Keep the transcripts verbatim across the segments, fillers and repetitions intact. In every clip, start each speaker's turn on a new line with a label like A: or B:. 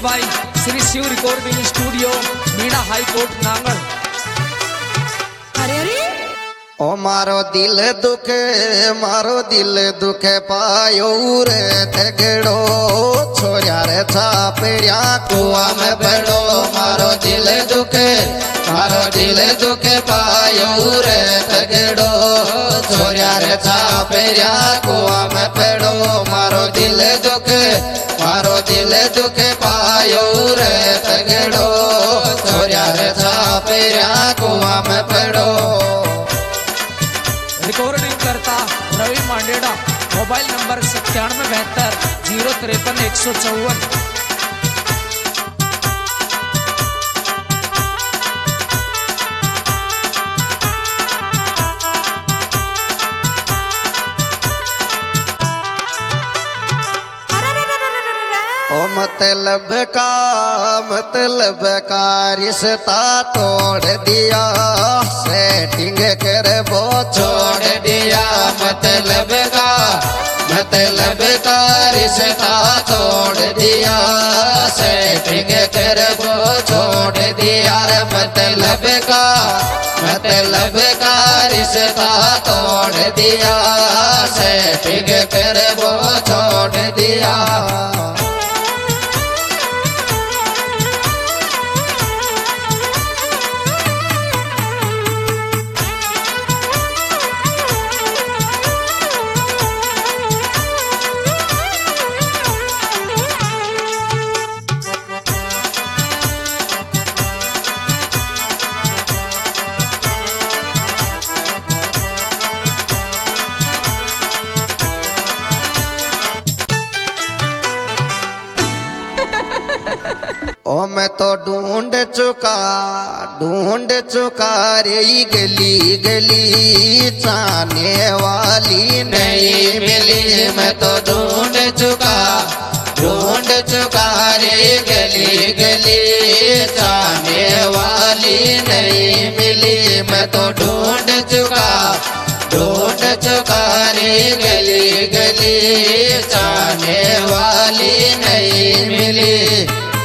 A: भाई Shri Shiv recording studio Meena high court Nangal.
B: अरे अरे
C: ओ मारो दिल दुखे मारो दिल दुखे पायो रे तगड़ो छोरा रे छापेरिया कुआ में बड़ो मारो दिल दुखे मारो दिल दुखे पायो रे तगड़ो छोरा रे छापेरिया कुआ में बड़ो मारो दिल दुखे मारो दिल दुखे पायो रे तगड़ो छोरा रे छापेरिया कुआ में बड़ो।
A: रिकॉर्डिंग करता रवि मांडेड़ा, मोबाइल नंबर सत्तानवे बहत्तर जीरो तिरपन एक सौ चौवन।
C: ओ मतलब का मतलब का रिश्ता तोड़ दिया सेटिंग कर वो छोड़ दिया मतलब का मतलब का रिश्ता तोड़ दिया सेटिंग कर वो छोड़ दिया मतलब का मतलब का रिश्ता तोड़ दिया सेटिंग कर वो छोड़ दिया। ओ मैं तो ढूंढ चुका ढूंढ चुका रे गली गली चाहने वाली नहीं मिली मैं तो ढूंढ चुका ढूंढ चुका रे गली गली चाहने वाली नहीं मिली मैं तो ढूंढ चुका ढूंढ चुका रे गली गली चाहने वाली नहीं मिली।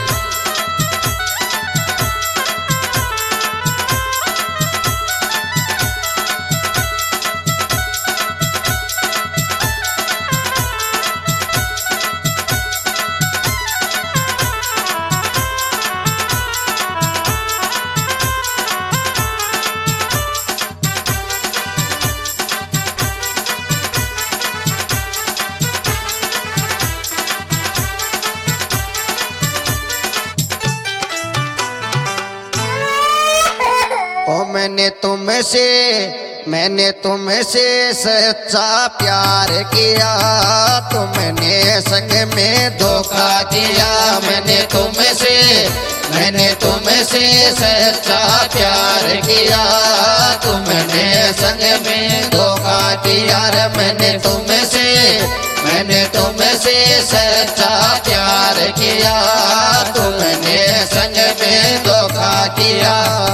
C: ओ मैंने तुमसे मैंने तुमसे सच्चा प्यार किया तुमने संग में धोखा दिया मैंने तुमसे मैंने तुमसे सच्चा प्यार किया तुमने संग में धोखा दिया मैंने तुमसे मैंने तुमसे सच्चा प्यार किया तुमने संग में धोखा दिया।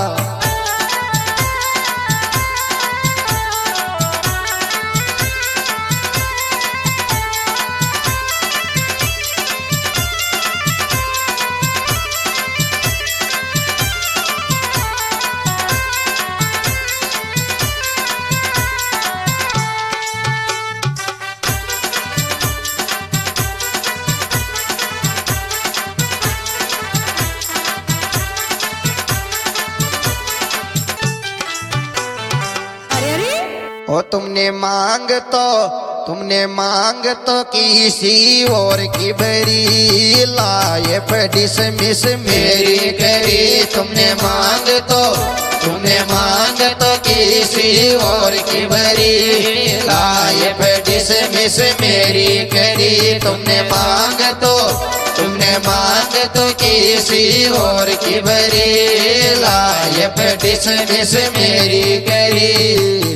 C: ओ तुमने मांग तो तुमने मांग तो किसी और की बरी लाए डिस मिस मेरी करी तुमने मांग तो तुमने मांग तो किसी और की बरी लाए डिस मिस मेरी करी तुमने मांग तो तुमने मांग तो किसी और की बरी लाए डिस मिस मेरी करी।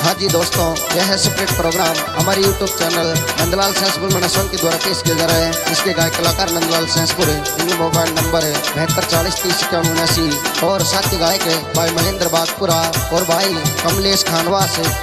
C: हाँ जी दोस्तों, यह है स्प्रिट प्रोग्राम हमारे यूट्यूब चैनल नंदलाल सेंसपुर मनसोन के द्वारा पेश किया जा रहा है। इसके गायक कलाकार नंदलाल सेंसपुर है। इनका मोबाइल नंबर है बहत्तर चालीस तीस इक्यावन उनासी और साथ के गायक है भाई महेंद्र बागपुरा और भाई कमलेश खानवास है।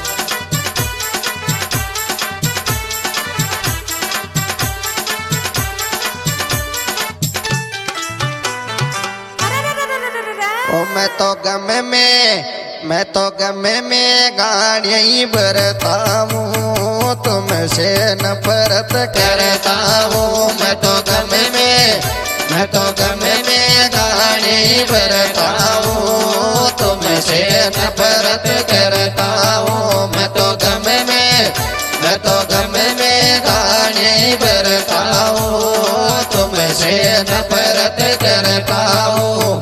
C: ओ मैं तो गम में मैं तो गम में गाड़ी भरता हूँ, तुमसे नफरत करता हूँ। मैं तो गम में मैं तो गम में गाड़ी भरता हूँ, तुमसे नफरत करता हूँ। मैं तो गम में मैं तो गम में गाड़ी भरता हूँ, तुमसे नफरत करता हूँ।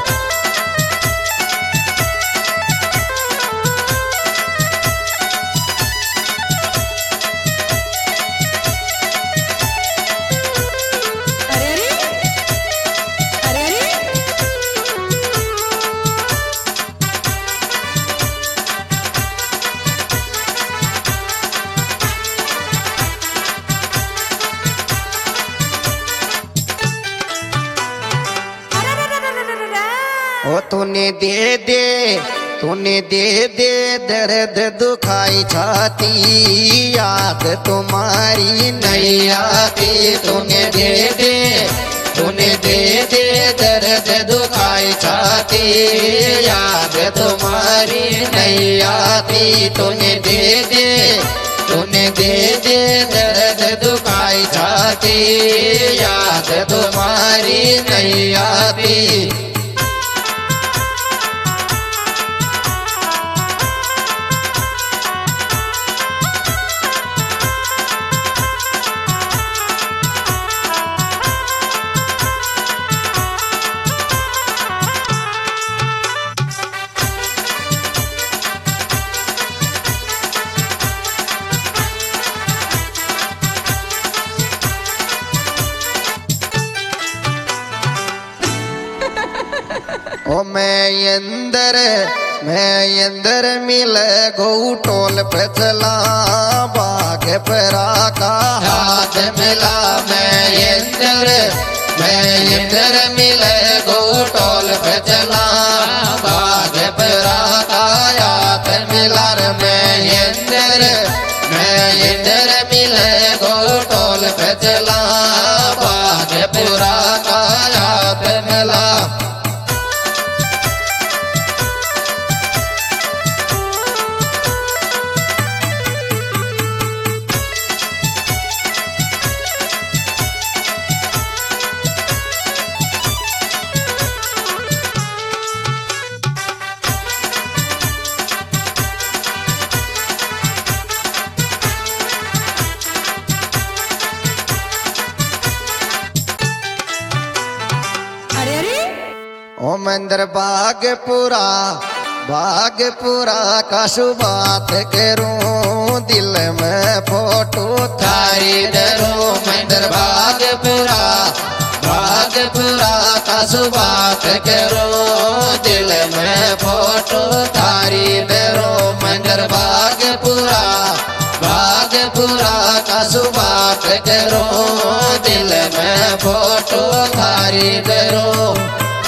C: ओ तूने दे दे तूने दे दे दर्द दुखाई छाती, याद तुम्हारी नहीं आती। तूने दे दे तूने दे दे दर्द दुखाई छाती, याद तुम्हारी नहीं आती। तूने दे दे तूने दे दे दर्द दुखाई छाती, याद तुम्हारी नहीं आती। ओ मैं अंदर मैं अंदर मिल गो टोल पे चला, बाग परा का हाथ मिला। मैं अंदर मैं अंदर मिल गो टोल पे चला, बाग परा का हाथ मिला। मैं अंदर मैं अंदर मिल गो टोल पे चला, बाग पुरा का हाथ मिला। ओ मंदिर बागपुरा बागपुरा का सुबात करूं, दिल में फोटो थारी धरूं। मंदिर बागपुरा बागपुरा का सुबात करूं, दिल में फोटो थारी धरूं। मंदिर बागपुरा बागपुरा का सुबात करूं, दिल में फोटो थारी धरूं।